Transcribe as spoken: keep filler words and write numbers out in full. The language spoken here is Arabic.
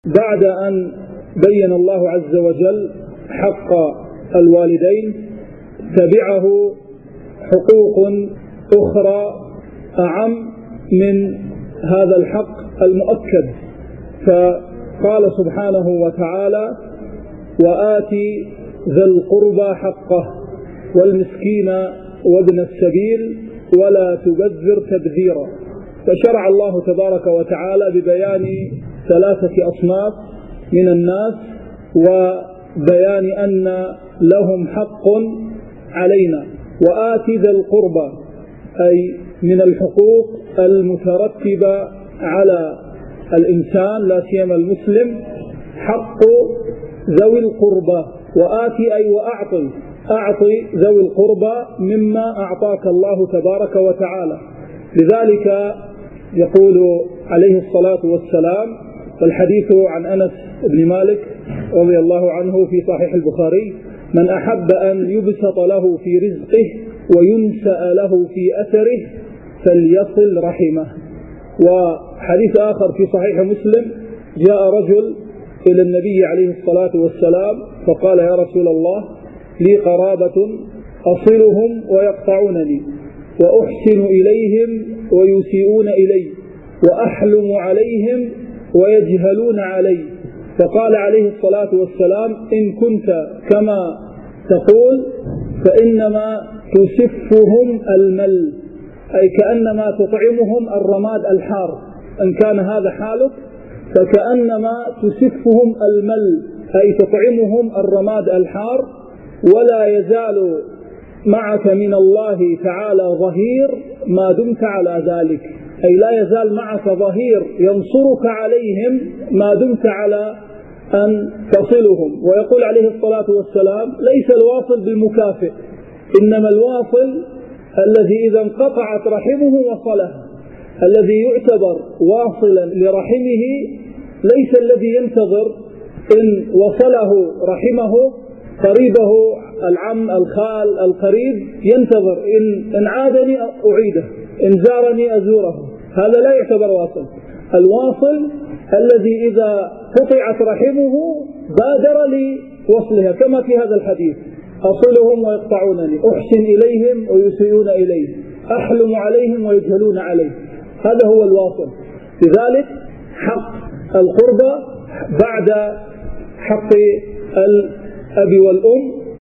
بعد أن بين الله عز وجل حق الوالدين تبعه حقوق أخرى أعم من هذا الحق المؤكد، فقال سبحانه وتعالى: وآتي ذا القربى حقه والمسكين وابن السبيل ولا تبذر تبذيرا. فشرع الله تبارك وتعالى ببيان ثلاثة أصناف من الناس وبيان أن لهم حق علينا. وآتي ذا القربى أي من الحقوق المترتبة على الإنسان لا سيما المسلم حق ذوي القربى. وآتي أي وأعطي أعطي ذوي القربى مما أعطاك الله تبارك وتعالى. لذلك يقول عليه الصلاة والسلام، والحديث عن أنس بن مالك رضي الله عنه في صحيح البخاري: من أحب أن يبسط له في رزقه وينسأ له في أثره فليصل رحمه. وحديث آخر في صحيح مسلم: جاء رجل إلى النبي عليه الصلاة والسلام فقال: يا رسول الله، لي قرابة أصلهم ويقطعونني، وأحسن إليهم ويسيئون إلي، وأحلم عليهم ويجهلون علي. فقال عليه الصلاة والسلام: إن كنت كما تقول فإنما تسفهم المل، أي كأنما تطعمهم الرماد الحار. إن كان هذا حالك فكأنما تسفهم المل، أي تطعمهم الرماد الحار. ولا يزال معك من الله تعالى ظهير ما دمت على ذلك، أي لا يزال معك ظهير ينصرك عليهم ما دمت على أن تصلهم. ويقول عليه الصلاة والسلام: ليس الواصل بالمكافئ، إنما الواصل الذي إذا انقطعت رحمه وصلها. الذي يعتبر واصلا لرحمه ليس الذي ينتظر إن وصله رحمه قريبه العم الخال القريب، ينتظر إن, إن عادني أعيده، إن زارني أزوره. هذا لا يعتبر واصل. الواصل الذي إذا قطعت رحمه بادر لوصلها، كما في هذا الحديث: أصلهم ويقطعونني، أحسن إليهم ويسيئون إليه، أحلم عليهم ويجهلون عليه. هذا هو الواصل. لذلك حق القربى بعد حق الأب والأم